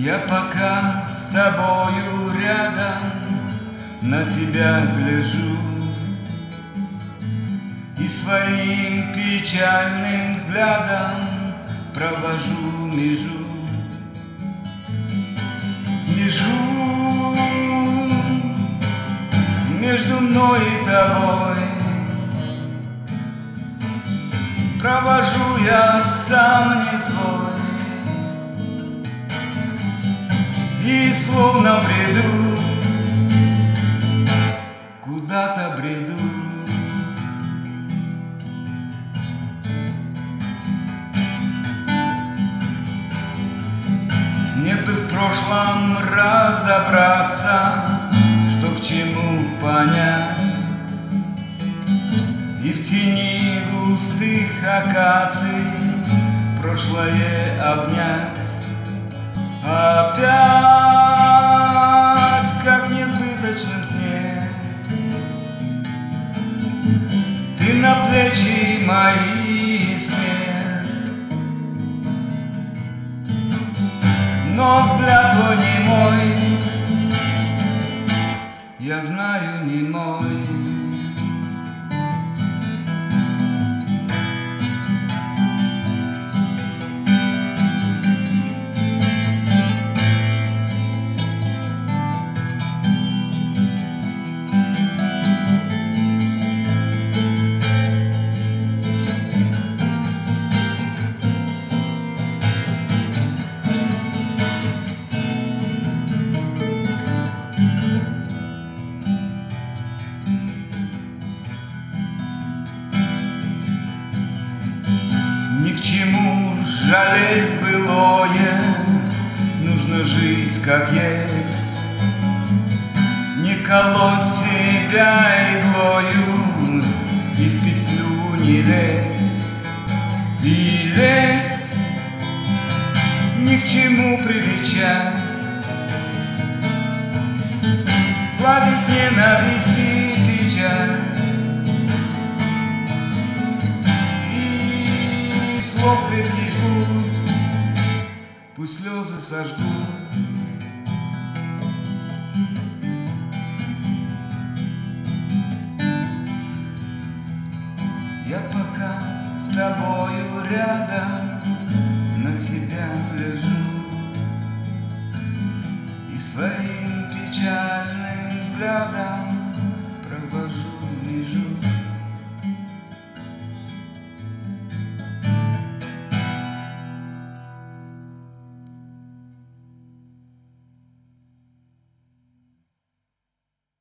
Я пока с тобою рядом на тебя гляжу и своим печальным взглядом провожу межу. Между мной и тобой провожу я сам не свой. И словно бреду, куда-то бреду. Мне бы в прошлом разобраться, что к чему понять, и в тени густых акаций прошлое обнять. Опять, как в несбыточном сне, ты на плечи мои смех, но взгляд твой не мой, я знаю, не мой. Ни к чему жалеть былое, нужно жить как есть, не колоть себя иглою и в петлю не лезть. И лезть ни к чему привечать, славить ненависть и печать. Слов крепкий жгут, пусть слезы сожгут. Я пока с тобою рядом на тебя гляжу и своим печальным взглядом провожу межу.